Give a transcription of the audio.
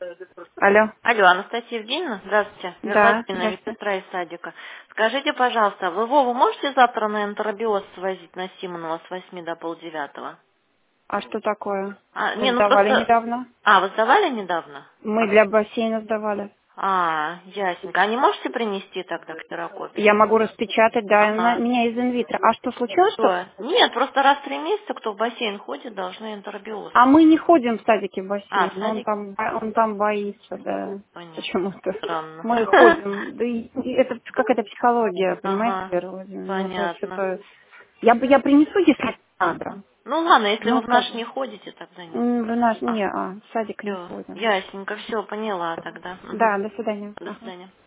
Алло. Алло, Анастасия Евгеньевна, здравствуйте. Да, Верладина, здравствуйте. медсестра из садика. Скажите, пожалуйста, вы Вову можете завтра на энтеробиоз свозить на Симонова с 8 до полдевятого? А что такое? Мы Не, ну сдавали просто... недавно. Вы сдавали недавно? Мы для бассейна сдавали. Ясненько. А не можете принести тогда ксерокопию? Я могу распечатать, да, Ага. у меня из инвитро. А что, случилось что-то? Что? Нет, просто раз в 3 месяца, кто в бассейн ходит, должны энтеробиоз. А мы не ходим в садике в В бассейн. Он садик? там, он там боится, да. Понятно. Почему-то. Странно. Мы ходим. Да и это какая-то психология, понимаете, Ага. Вера Владимировна? Ну, это Понятно. что-то... Я принесу, если надо. Ну ладно, если вы Ну, в как наш бы. не ходите, тогда нет. В наш, А, не, в садик не все, ходим. ясненько, все, поняла тогда. Мгм. Да, до свидания. До Ага. свидания.